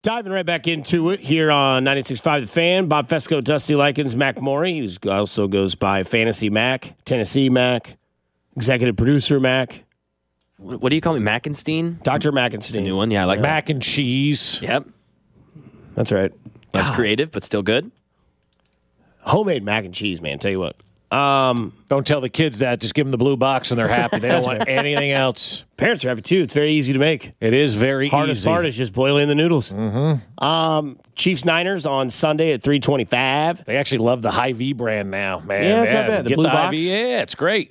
Diving right back into it here on 96.5 The Fan. Bob Fesco, Dusty Likens, Mac Morey, who also goes by Fantasy Mac, Tennessee Mac, executive producer Mac. What do you call me, Mackenstein? Dr. Mackenstein. New one, yeah, I like Mac and cheese. Yep. That's right. That's creative, but still good. Homemade mac and cheese, man. Tell you what. Don't tell the kids that. Just give them the blue box and they're happy. They don't want anything else. Parents are happy too. It's very easy to make. It is very Hardest easy. part is just boiling the noodles. Mm-hmm. Chiefs Niners on Sunday at 3:25. They actually love the Hy-Vee brand now, man. Yeah, it's not bad. The Get blue box? Hy-Vee, yeah, it's great.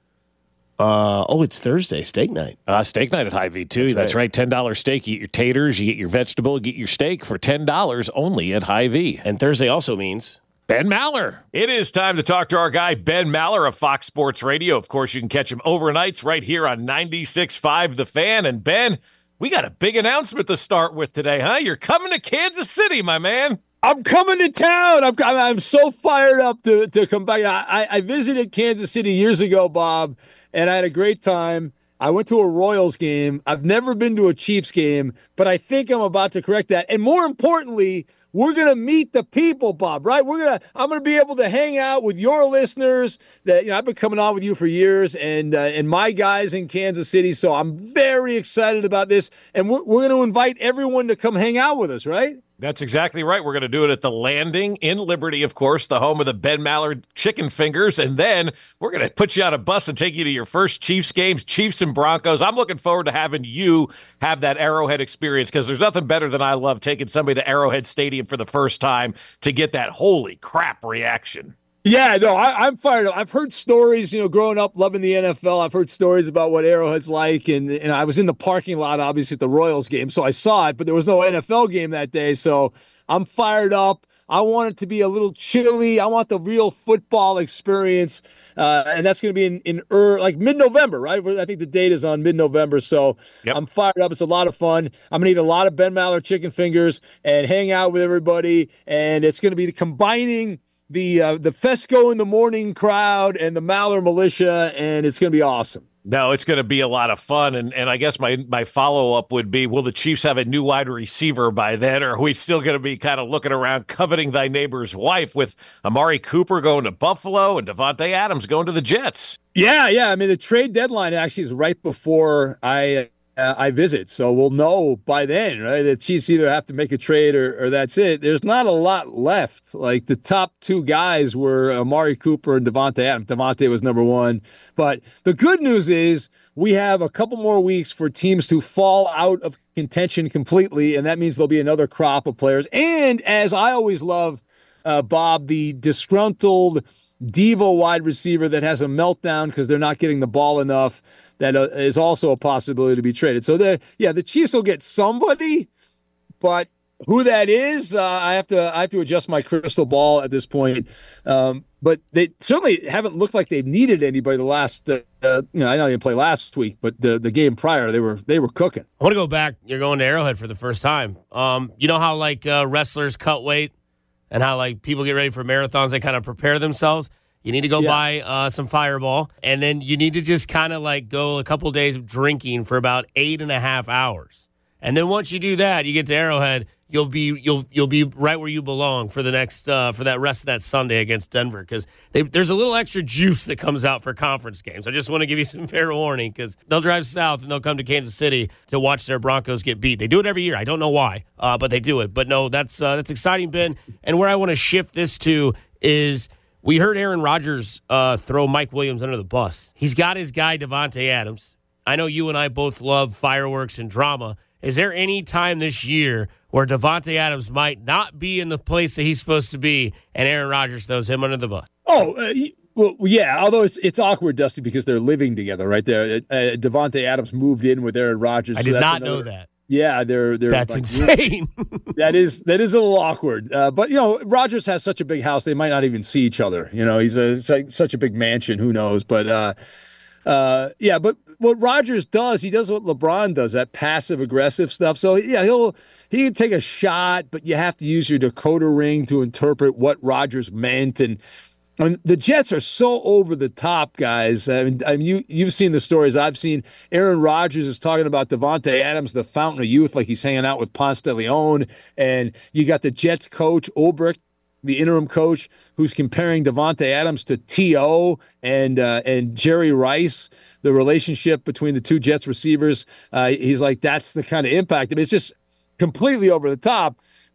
It's Thursday, steak night. Steak night at Hy-Vee, too. That's right. $10 steak. You get your taters, you get your vegetable, you get your steak for $10 only at Hy-Vee. And Thursday also means Ben Maller. It is time to talk to our guy, Ben Maller of Fox Sports Radio. Of course, you can catch him overnights right here on 96.5 The Fan. And, Ben, we got a big announcement to start with today, huh? You're coming to Kansas City, my man. I'm coming to town. I'm so fired up to come back. I visited Kansas City years ago, Bob, and I had a great time. I went to a Royals game. I've never been to a Chiefs game, but I think I'm about to correct that. And more importantly, we're going to meet the people, Bob, right? I'm going to be able to hang out with your listeners that, I've been coming on with you for years and my guys in Kansas City. So I'm very excited about this. And we're going to invite everyone to come hang out with us, right? That's exactly right. We're going to do it at the Landing in Liberty, of course, the home of the Ben Maller Chicken Fingers. And then we're going to put you on a bus and take you to your first Chiefs games, Chiefs and Broncos. I'm looking forward to having you have that Arrowhead experience because there's nothing better than I love taking somebody to Arrowhead Stadium for the first time to get that holy crap reaction. Yeah, no, I'm fired up. I've heard stories, growing up loving the NFL. I've heard stories about what Arrowhead's like, and I was in the parking lot, obviously, at the Royals game, so I saw it, but there was no NFL game that day, so I'm fired up. I want it to be a little chilly. I want the real football experience, and that's going to be in mid-November, right? I think the date is on mid-November, so yep. I'm fired up. It's a lot of fun. I'm going to eat a lot of Ben Maller chicken fingers and hang out with everybody, and it's going to be combining the Fesco in the Morning crowd and the Maller militia, and it's going to be awesome. No, it's going to be a lot of fun, and I guess my follow-up would be, will the Chiefs have a new wide receiver by then, or are we still going to be kind of looking around coveting thy neighbor's wife with Amari Cooper going to Buffalo and Devontae Adams going to the Jets? Yeah. I mean, the trade deadline actually is right before I visit, so we'll know by then, right? The Chiefs either have to make a trade or that's it. There's not a lot left. Like the top two guys were Amari Cooper and Devontae Adams. Devontae was number one. But the good news is we have a couple more weeks for teams to fall out of contention completely, and that means there'll be another crop of players. And as I always love, Bob, the disgruntled diva wide receiver that has a meltdown because they're not getting the ball enough. That is also a possibility to be traded. So the Chiefs will get somebody, but who that is, I have to adjust my crystal ball at this point. But they certainly haven't looked like they've needed anybody the last. I know they didn't play last week, but the game prior they were cooking. I want to go back. You're going to Arrowhead for the first time. You know how wrestlers cut weight and how people get ready for marathons, they kind of prepare themselves. You need to go buy some Fireball, and then you need to just kind of go a couple days of drinking for about 8.5 hours. And then once you do that, you get to Arrowhead, you'll be right where you belong for the next for that rest of that Sunday against Denver, because there's a little extra juice that comes out for conference games. I just want to give you some fair warning, because they'll drive south and they'll come to Kansas City to watch their Broncos get beat. They do it every year. I don't know why, but they do it. But no, that's exciting, Ben. And where I want to shift this to is, we heard Aaron Rodgers throw Mike Williams under the bus. He's got his guy, Devontae Adams. I know you and I both love fireworks and drama. Is there any time this year where Devontae Adams might not be in the place that he's supposed to be and Aaron Rodgers throws him under the bus? Well, yeah, although it's awkward, Dusty, because they're living together right there. Devontae Adams moved in with Aaron Rodgers. I did not know that. Yeah, they're that's insane. That is a little awkward. But Rodgers has such a big house, they might not even see each other. He's such a big mansion. Who knows? But but what Rodgers does, he does what LeBron does, that passive aggressive stuff. So yeah, he can take a shot, but you have to use your decoder ring to interpret what Rodgers meant. And the Jets are so over the top, guys. I mean, you've seen the stories I've seen. Aaron Rodgers is talking about Davante Adams, the fountain of youth, like he's hanging out with Ponce de Leon. And you got the Jets coach, Ulbrich, the interim coach, who's comparing Davante Adams to T.O. and Jerry Rice, the relationship between the two Jets receivers. He's like, that's the kind of impact. I mean, it's just completely over the top.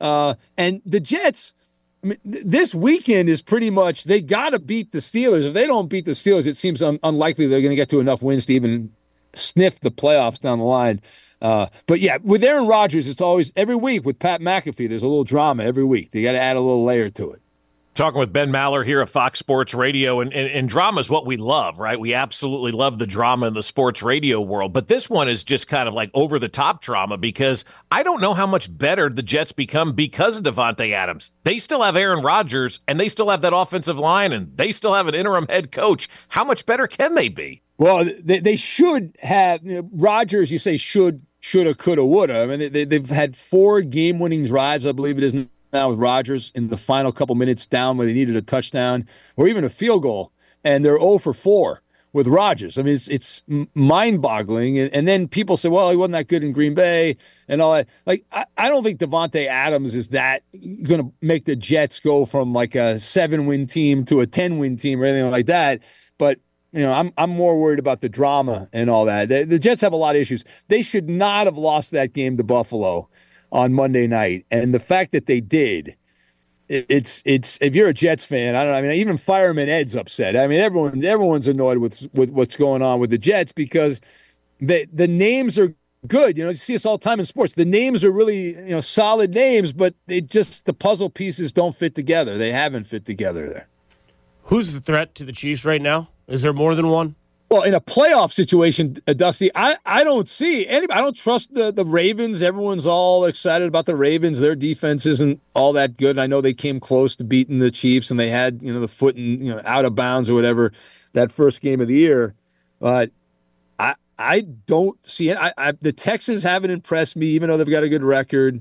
And the Jets, I mean, this weekend is pretty much, they got to beat the Steelers. If they don't beat the Steelers, it seems unlikely they're going to get to enough wins to even sniff the playoffs down the line. But yeah, with Aaron Rodgers, it's always every week. With Pat McAfee, there's a little drama every week. They got to add a little layer to it. Talking with Ben Maller here at Fox Sports Radio, and drama is what we love, right? We absolutely love the drama in the sports radio world, but this one is just kind of like over-the-top drama because I don't know how much better the Jets become because of Davante Adams. They still have Aaron Rodgers, and they still have that offensive line, and they still have an interim head coach. How much better can they be? Well, they should have, Rodgers, you say shoulda, coulda, woulda. I mean, they've had 4 game-winning drives, I believe it is now, with Rodgers in the final couple minutes down where they needed a touchdown or even a field goal, and they're 0 for 4 with Rodgers. I mean, it's mind-boggling. And then people say, well, he wasn't that good in Green Bay and all that. Like, I don't think Davante Adams is that going to make the Jets go from like a 7-win team to a 10-win team or anything like that. But I'm more worried about the drama and all that. The Jets have a lot of issues. They should not have lost that game to Buffalo on Monday night, and the fact that they did, it's if you're a Jets fan, I mean, even Fireman Ed's upset. I mean, everyone's annoyed with what's going on with the Jets because the names are good. You see us all the time in sports. The names are really solid names, but the puzzle pieces don't fit together. They haven't fit together there. Who's the threat to the Chiefs right now? Is there more than one? Well, in a playoff situation, Dusty, I don't see anybody. I don't trust the Ravens. Everyone's all excited about the Ravens. Their defense isn't all that good. I know they came close to beating the Chiefs, and they had the foot in out of bounds or whatever that first game of the year. But I don't see it. The Texans haven't impressed me, even though they've got a good record.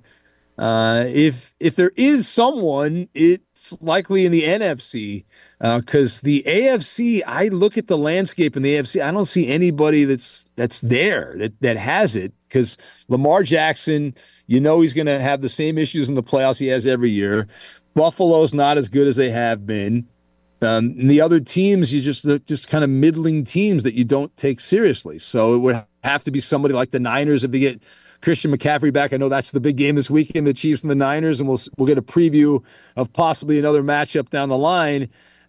If there is someone, it's likely in the NFC. Because the AFC, I look at the landscape in the AFC, I don't see anybody that's there that has it. Because Lamar Jackson, he's going to have the same issues in the playoffs he has every year. Buffalo's not as good as they have been. And the other teams, they're just kind of middling teams that you don't take seriously. So it would have to be somebody like the Niners if they get Christian McCaffrey back. I know that's the big game this weekend, the Chiefs and the Niners, and we'll get a preview of possibly another matchup down the line.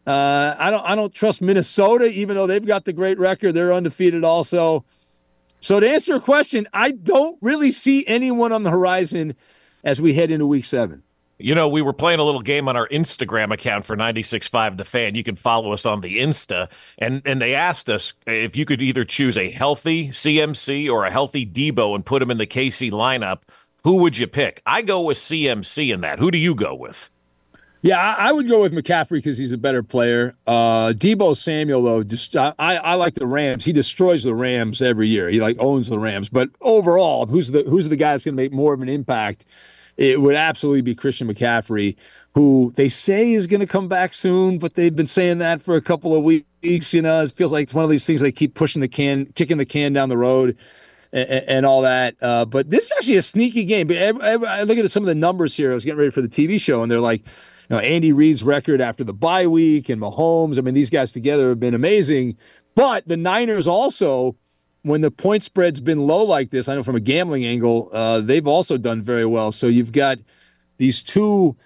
I don't trust Minnesota, even though they've got the great record. They're undefeated also. So to answer your question, I don't really see anyone on the horizon as we head into Week 7. We were playing a little game on our Instagram account for 96.5 The Fan. You can follow us on the Insta. And they asked us if you could either choose a healthy CMC or a healthy Debo and put him in the KC lineup, who would you pick? I go with CMC in that. Who do you go with? Yeah, I would go with McCaffrey because he's a better player. Debo Samuel, though, I like the Rams. He destroys the Rams every year. He owns the Rams. But overall, who's the guy that's going to make more of an impact? It would absolutely be Christian McCaffrey, who they say is going to come back soon, but they've been saying that for a couple of weeks. It feels like it's one of these things they keep pushing the can, kicking the can down the road and all that. But this is actually a sneaky game. But I look at some of the numbers here. I was getting ready for the TV show, and they're like, Andy Reid's record after the bye week and Mahomes. I mean, these guys together have been amazing. But the Niners also, when the point spread's been low like this, I know from a gambling angle, they've also done very well. So you've got these two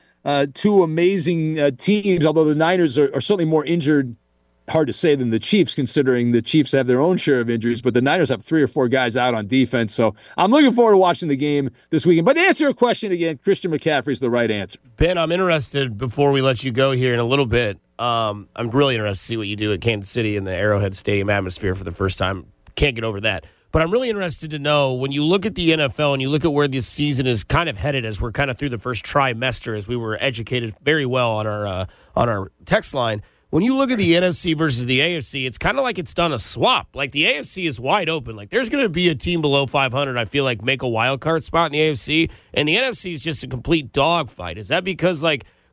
amazing teams, although the Niners are certainly more injured, hard to say, than the Chiefs, considering the Chiefs have their own share of injuries, but the Niners have 3 or 4 guys out on defense. So I'm looking forward to watching the game this weekend. But to answer your question again, Christian McCaffrey is the right answer. Ben, I'm interested, before we let you go here in a little bit, I'm really interested to see what you do at Kansas City in the Arrowhead Stadium atmosphere for the first time. Can't get over that. But I'm really interested to know, when you look at the NFL and you look at where this season is kind of headed, as we're kind of through the first trimester, as we were educated very well on our text line, when you look at the NFC versus the AFC, it's kind of like it's done a swap. Like, the AFC is wide open. Like, there's going to be a team below 500, I feel like, make a wild card spot in the AFC, and the NFC is just a complete dogfight. Is that because,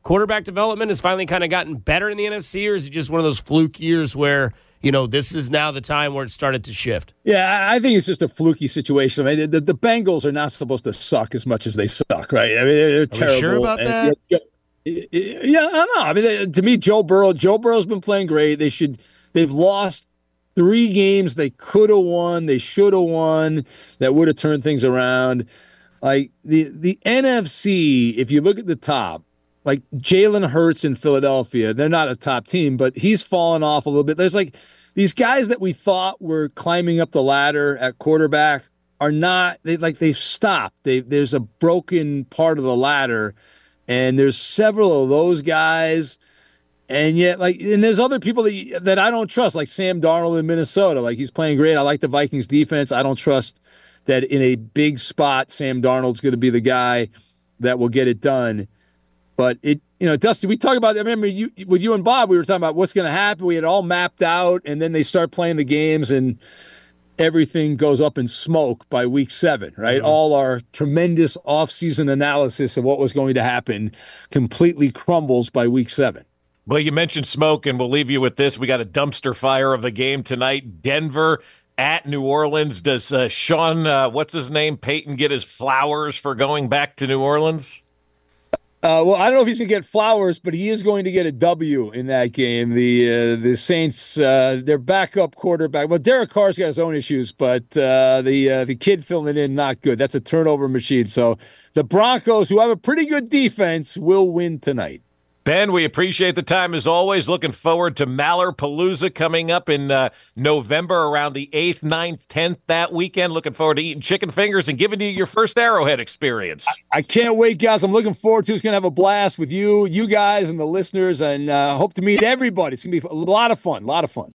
quarterback development has finally kind of gotten better in the NFC, or is it just one of those fluke years where, this is now the time where it started to shift? Yeah, I think it's just a fluky situation. I mean, the Bengals are not supposed to suck as much as they suck, right? I mean, they're terrible. Are you sure about that? Yeah, I don't know. I mean, to me, Joe Burrow's been playing great. They've lost 3 games they could have won, they should have won, that would have turned things around. Like the NFC, if you look at the top, like Jalen Hurts in Philadelphia, they're not a top team, but he's fallen off a little bit. There's like these guys that we thought were climbing up the ladder at quarterback are not. They've stopped. There's a broken part of the ladder, and there's several of those guys. And yet, and there's other people that I don't trust, like Sam Darnold in Minnesota. Like, he's playing great. I like the Vikings defense. I don't trust that in a big spot, Sam Darnold's going to be the guy that will get it done. But Dusty, we talk about. I remember with you and Bob, we were talking about what's going to happen. We had it all mapped out, and then they start playing the games, and everything goes up in smoke by week 7, right? Mm-hmm. All our tremendous offseason analysis of what was going to happen completely crumbles by week 7. Well, you mentioned smoke, and we'll leave you with this. We got a dumpster fire of the game tonight. Denver at New Orleans. Does Sean, what's his name, Payton, get his flowers for going back to New Orleans? Well, I don't know if he's going to get flowers, but he is going to get a W in that game. The Saints, their backup quarterback. Well, Derek Carr's got his own issues, but the kid filling in, not good. That's a turnover machine. So the Broncos, who have a pretty good defense, will win tonight. Ben, we appreciate the time as always. Looking forward to Mallerpalooza coming up in November around the 8th, 9th, 10th that weekend. Looking forward to eating chicken fingers and giving you your first Arrowhead experience. I can't wait, guys. I'm looking forward to it. It's going to have a blast with you guys and the listeners, and hope to meet everybody. It's going to be a lot of fun.